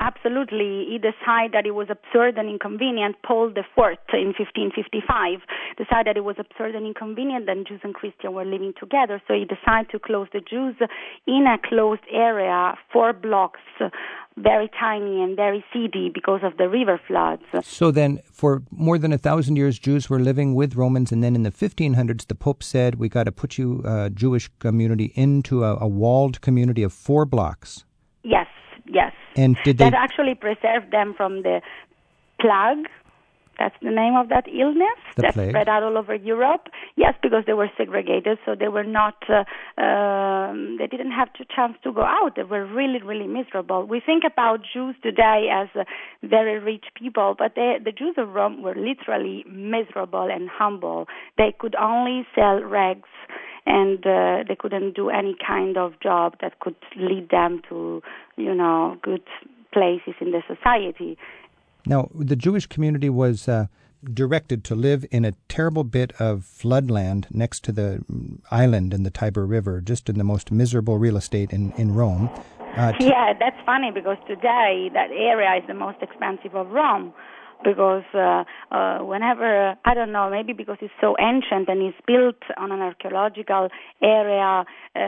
absolutely. He decided that it was absurd and inconvenient. Paul the Fourth in fifteen fifty-five decided that it was absurd and inconvenient that Jews and Christians were living together. So he decided to close the Jews in a closed area, four blocks, very tiny and very seedy because of the river floods. So then, for more than a thousand years, Jews were living with Romans, and then in the fifteen hundreds, the Pope said, we got to put you, uh, Jewish community, into a, a walled community of four blocks. Yes, yes. And did they... That actually preserved them from the plague. That's the name of that illness the that plague. spread out all over Europe. Yes, because they were segregated, so they were not, uh, um, they didn't have the chance to go out. They were really, really miserable. We think about Jews today as uh, very rich people, but they, the Jews of Rome were literally miserable and humble. They could only sell rags, and uh, they couldn't do any kind of job that could lead them to, you know, good places in the society. Now, the Jewish community was uh, directed to live in a terrible bit of floodland next to the island in the Tiber River, just in the most miserable real estate in, in Rome. Uh, t- yeah, that's funny because today that area is the most expensive of Rome. Because uh, uh, whenever, I don't know, maybe because it's so ancient and it's built on an archaeological area uh,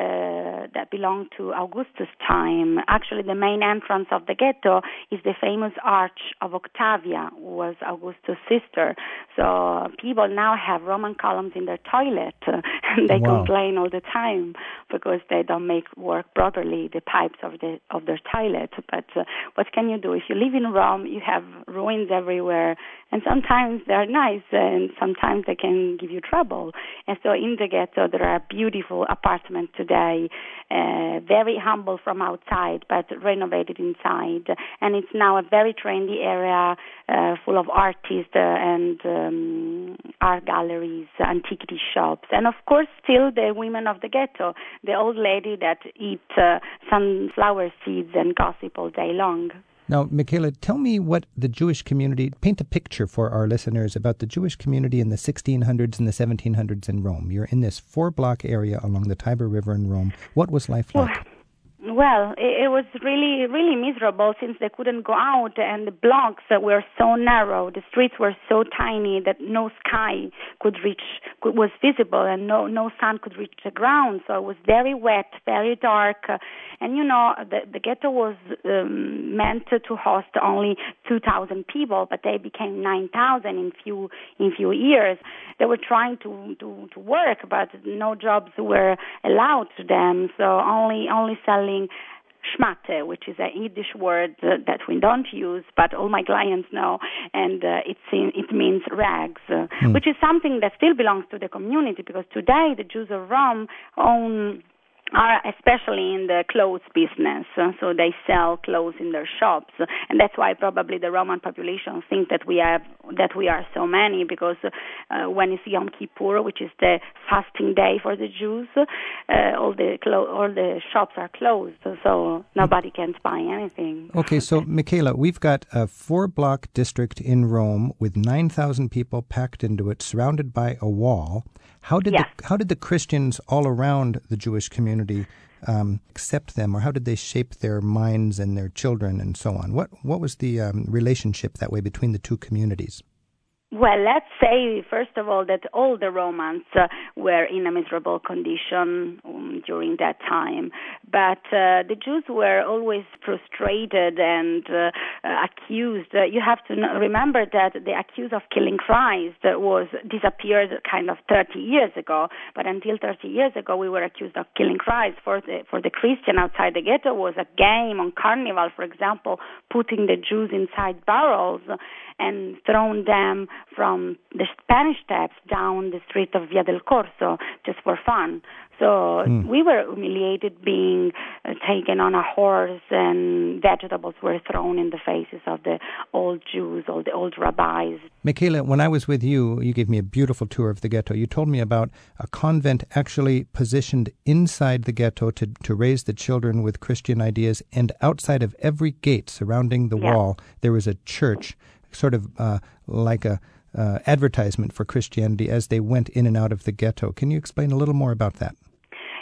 that belonged to Augustus' time. Actually, the main entrance of the ghetto is the famous Arch of Octavia, who was Augustus' sister. So people now have Roman columns in their toilet, uh, and they wow. complain all the time because they don't make work properly, the pipes of the of their toilet. But uh, what can you do? If you live in Rome, you have ruins everywhere. And sometimes they're nice, and sometimes they can give you trouble. And so in the ghetto, there are beautiful apartments today, uh, very humble from outside, but renovated inside. And it's now a very trendy area, uh, full of artists uh, and um, art galleries, antiquity shops, and of course, still the women of the ghetto, the old lady that eat uh, sunflower seeds and gossip all day long. Now, Michaela, tell me what the Jewish community, paint a picture for our listeners about the Jewish community in the sixteen hundreds and the seventeen hundreds in Rome. You're in this four-block area along the Tiber River in Rome. What was life like? Well, Well, it, it was really, really miserable since they couldn't go out, and the blocks were so narrow, the streets were so tiny that no sky could reach, could, was visible, and no, no sun could reach the ground. So it was very wet, very dark, uh, and you know, the, the ghetto was um, meant to host only two thousand people, but they became nine thousand in few in few years. They were trying to, to, to work, but no jobs were allowed to them. So only only selling schmatte, which is a Yiddish word uh, that we don't use, but all my clients know, and uh, it's in, it means rags, uh, mm. which is something that still belongs to the community, because today the Jews of Rome own are especially in the clothes business, uh, so they sell clothes in their shops, and that's why probably the Roman population think that we have that we are so many, because uh, when it's Yom Kippur, which is the fasting day for the Jews, uh, all the clo- all the shops are closed, so nobody can buy anything. Okay, so Michaela, we've got a four-block district in Rome with nine thousand people packed into it, surrounded by a wall. How did yes. the, how did the Christians all around the Jewish community um, accept them, or how did they shape their minds and their children and so on? What what was the um, relationship that way between the two communities? Well, let's say, first of all, that all the Romans uh, were in a miserable condition um, during that time. But uh, the Jews were always frustrated and uh, uh, accused. Uh, you have to n- remember that the accuse of killing Christ was disappeared kind of thirty years ago. But until thirty years ago, we were accused of killing Christ. For the, for the Christian outside the ghetto was a game on Carnival, for example, putting the Jews inside barrels and throwing them from the Spanish Steps down the street of Via del Corso just for fun. So mm. we were humiliated being uh, taken on a horse, and vegetables were thrown in the faces of the old Jews, all the old rabbis. Michaela, when I was with you, you gave me a beautiful tour of the ghetto. You told me about a convent actually positioned inside the ghetto to, to raise the children with Christian ideas, and outside of every gate surrounding the yeah. wall, there was a church, sort of uh, like a uh, advertisement for Christianity as they went in and out of the ghetto. Can you explain a little more about that?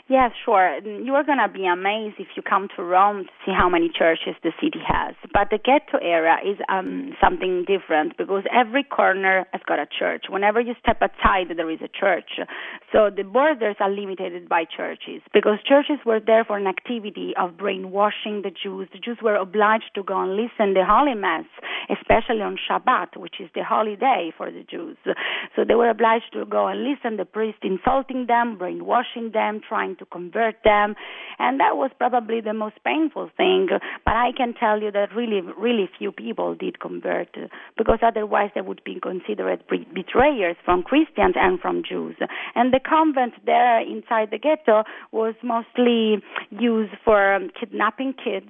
Yes, sure. You are going to be amazed if you come to Rome to see how many churches the city has. But the ghetto area is um, something different because every corner has got a church. Whenever you step outside, there is a church. So the borders are limited by churches because churches were there for an activity of brainwashing the Jews. The Jews were obliged to go and listen to the Holy Mass, especially on Shabbat, which is the holy day for the Jews. So they were obliged to go and listen, the priest insulting them, brainwashing them, trying to convert them, and that was probably the most painful thing. But I can tell you that really, really few people did convert, because otherwise they would be considered betrayers from Christians and from Jews. And the convent there inside the ghetto was mostly used for kidnapping kids,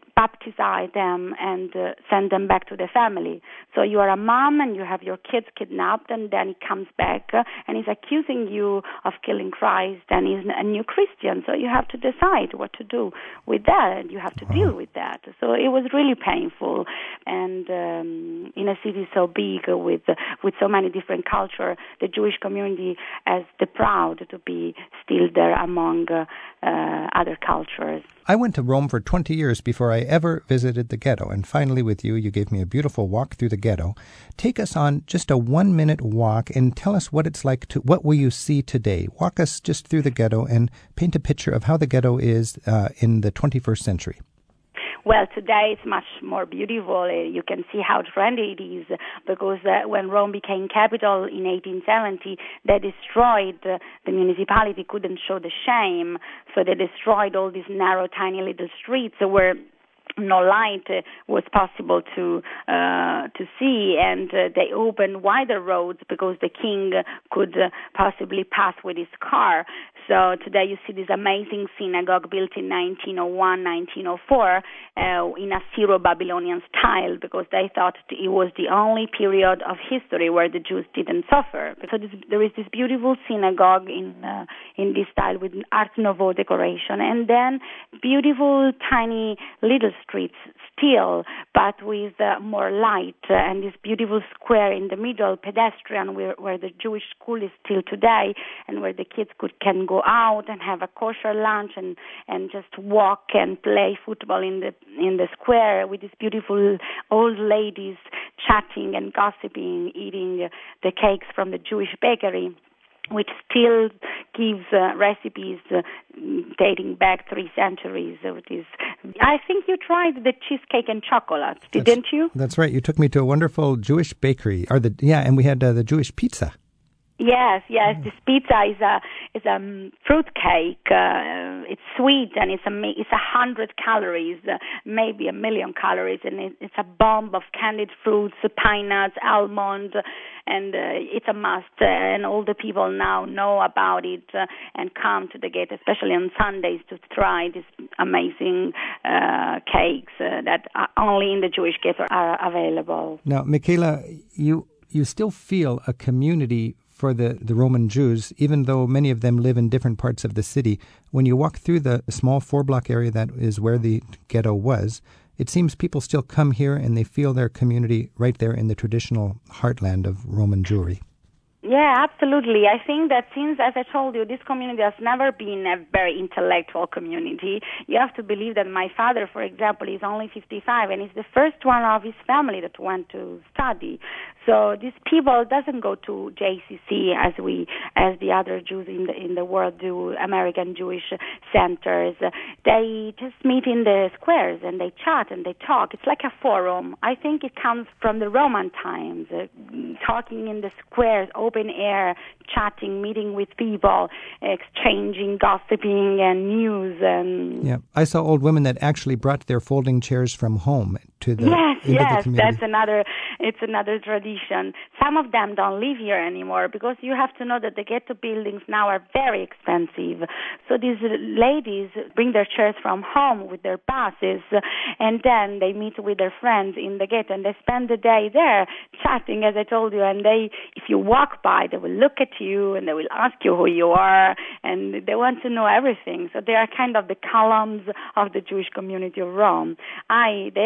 baptize them, and uh, send them back to the family. So you are a mom and you have your kids kidnapped, and then he comes back uh, and he's accusing you of killing Christ, and he's a new Christian. So you have to decide what to do with that, and you have to deal with that. So it was really painful. And um, in a city so big uh, with uh, with so many different cultures, the Jewish community has the proud to be still there among uh, uh, other cultures. I went to Rome for twenty years before I ever visited the ghetto, and finally with you, you gave me a beautiful walk through the ghetto. Take us on just a one-minute walk and tell us what it's like to, what will you see today? Walk us just through the ghetto and paint a picture of how the ghetto is uh, in the twenty-first century. Well, today it's much more beautiful. You can see how trendy it is, because uh, when Rome became capital in eighteen seventy, they destroyed uh, the municipality, couldn't show the shame, so they destroyed all these narrow, tiny little streets where no light uh, was possible to uh, to see, and uh, they opened wider roads because the king could uh, possibly pass with his car. So today you see this amazing synagogue built in nineteen oh one, nineteen oh four uh, in a Syro-Babylonian style, because they thought it was the only period of history where the Jews didn't suffer. So this, there is this beautiful synagogue in uh, in this style with Art Nouveau decoration, and then beautiful tiny little streets still, but with uh, more light, uh, and this beautiful square in the middle, pedestrian, where, where the Jewish school is still today, and where the kids could can go out and have a kosher lunch and, and just walk and play football in the in the square with these beautiful old ladies chatting and gossiping, eating the cakes from the Jewish bakery, which still gives uh, recipes uh, dating back three centuries. Of this. I think you tried the cheesecake and chocolate, didn't that's, you? That's right. You took me to a wonderful Jewish bakery, or the yeah, and we had uh, the Jewish pizza. Yes, yes. This pizza is a is a um, fruit cake. Uh, it's sweet and it's a it's a hundred calories, uh, maybe a million calories, and it, it's a bomb of candied fruits, pine nuts, almond, and uh, it's a must. Uh, and all the people now know about it uh, and come to the gate, especially on Sundays, to try these amazing uh, cakes uh, that are only in the Jewish gate are available. Now, Michaela, you you still feel a community for the, the Roman Jews, even though many of them live in different parts of the city. When you walk through the small four-block area that is where the ghetto was, it seems people still come here and they feel their community right there in the traditional heartland of Roman Jewry. Yeah, absolutely. I think that since, as I told you, this community has never been a very intellectual community. You have to believe that my father, for example, is only fifty-five, and he's the first one of his family that went to study. So these people doesn't go to J C C as we, as the other Jews in the in the world do, American Jewish centers. They just meet in the squares and they chat and they talk. It's like a forum. I think it comes from the Roman times, uh, talking in the squares, open air, chatting, meeting with people, exchanging, gossiping, and news. And yeah, I saw old women that actually brought their folding chairs from home to the yes, into yes, the community. that's another. It's another tradition. Some of them don't live here anymore because you have to know that the ghetto buildings now are very expensive. So these ladies bring their chairs from home with their buses, and then they meet with their friends in the ghetto, and they spend the day there chatting, as I told you. And they, if you walk by, they will look at you and they will ask you who you are, and they want to know everything. So they are kind of the columns of the Jewish community of Rome. I, they are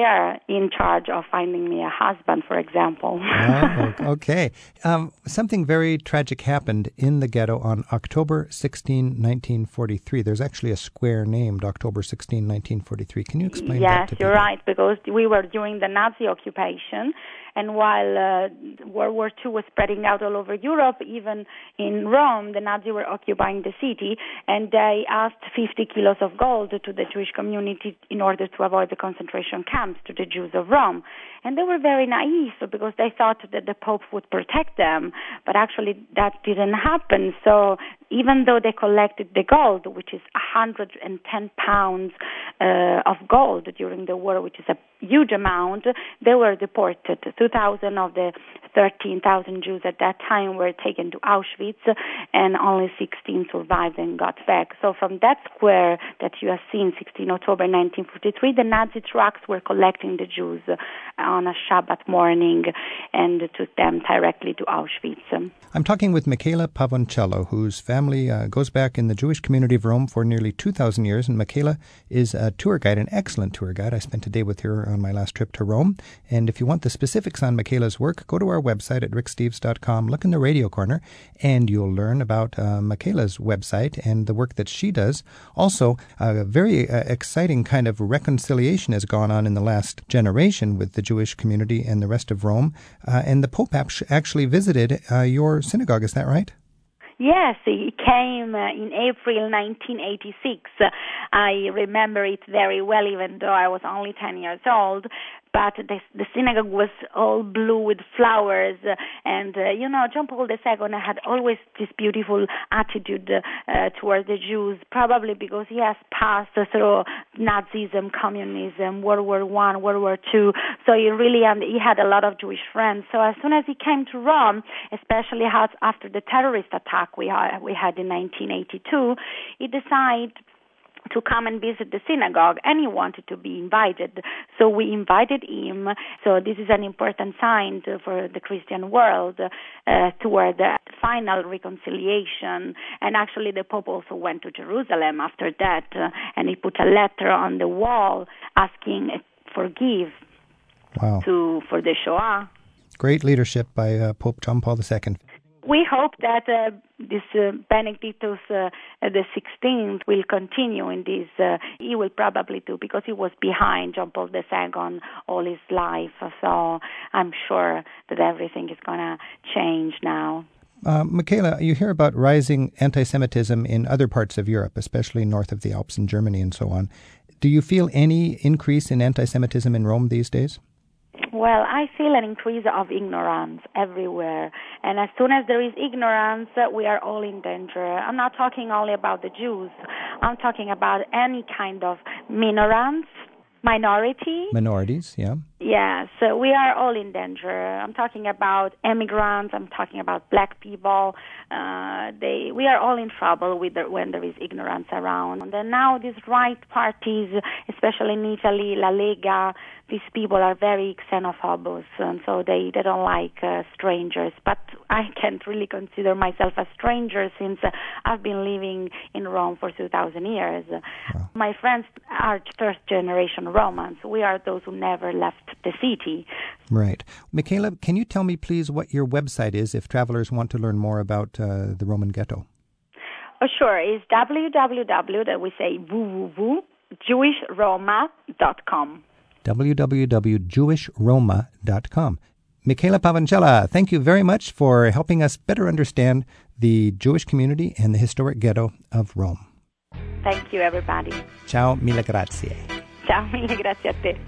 in charge of finding me a husband, for example. Oh, okay. Um, something very tragic happened in the ghetto on October sixteenth, nineteen forty-three. There's actually a square named October sixteenth, nineteen forty-three. Can you explain yes, that to people? Yes, you're right, because we were during the Nazi occupation, and while uh, World War Two was spreading out all over Europe, even in Rome, the Nazis were occupying the city, and they asked fifty kilos of gold to the Jewish community in order to avoid the concentration camps, to the Jews of Rome. And they were very naive because they thought that the Pope would protect them, but actually that didn't happen. So even though they collected the gold, which is one hundred ten pounds uh, of gold during the war, which is a huge amount, they were deported. two thousand of the thirteen thousand Jews at that time were taken to Auschwitz, and only sixteen survived and got back. So from that square that you have seen, sixteenth of October nineteen forty-three, the Nazi trucks were collecting the Jews on a Shabbat morning and took them directly to Auschwitz. I'm talking with Michaela Pavoncello, whose family uh, goes back in the Jewish community of Rome for nearly two thousand years, and Michaela is a tour guide, an excellent tour guide. I spent a day with her on my last trip to Rome, and if you want the specifics on Michaela's work, go to our website at rick steves dot com, look in the radio corner, and you'll learn about uh, Michaela's website and the work that she does. Also, a very uh, exciting kind of reconciliation has gone on in the last generation with the Jewish community and the rest of Rome, uh, and the Pope actually visited uh, your synagogue, is that right? Yes, he came uh, in April nineteen eighty-six. Uh, I remember it very well, even though I was only ten years old. But the, the synagogue was all blue with flowers, uh, and, uh, you know, John Paul the Second had always this beautiful attitude uh, towards the Jews, probably because he has passed through Nazism, communism, World War One, World War Two, so he really, and he had a lot of Jewish friends. So as soon as he came to Rome, especially after the terrorist attack we had, we had in nineteen eighty-two, he decided to come and visit the synagogue, and he wanted to be invited. So we invited him. So this is an important sign to, for the Christian world uh, toward the final reconciliation. And actually the Pope also went to Jerusalem after that, uh, and he put a letter on the wall asking forgive wow. to for the Shoah. Great leadership by uh, Pope John Paul the Second. We hope that uh, this uh, Benedictus uh, the sixteenth will continue in this. Uh, he will probably do, because he was behind John Paul the Second all his life. So I'm sure that everything is going to change now. Uh, Michaela, you hear about rising anti-Semitism in other parts of Europe, especially north of the Alps in Germany and so on. Do you feel any increase in anti-Semitism in Rome these days? Well, I feel an increase of ignorance everywhere. And as soon as there is ignorance, we are all in danger. I'm not talking only about the Jews. I'm talking about any kind of minorance, minority. Minorities, yeah. Yeah, so we are all in danger. I'm talking about immigrants. I'm talking about black people. Uh, they, we are all in trouble with the, when there is ignorance around. And then now these right parties, especially in Italy, La Lega, these people are very xenophobic, and so they, they don't like uh, strangers. But I can't really consider myself a stranger since uh, I've been living in Rome for two thousand years. Wow. My friends are first-generation Romans. We are those who never left the city. Right. Michaela, can you tell me, please, what your website is if travelers want to learn more about uh, the Roman ghetto? Oh, sure. It's w w w, that we say w w w, jewish roma dot com. w w w dot jewish roma dot com. Michaela Pavoncello, thank you very much for helping us better understand the Jewish community and the historic ghetto of Rome. Thank you, everybody. Ciao, mille grazie. Ciao, mille grazie a te.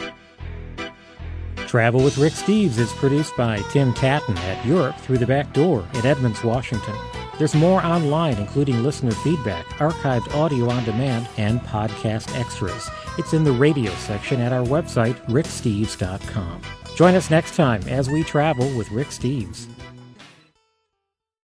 Travel with Rick Steves is produced by Tim Catton at Europe Through the Back Door in Edmonds, Washington. There's more online, including listener feedback, archived audio on demand, and podcast extras. It's in the radio section at our website, rick steves dot com. Join us next time as we travel with Rick Steves.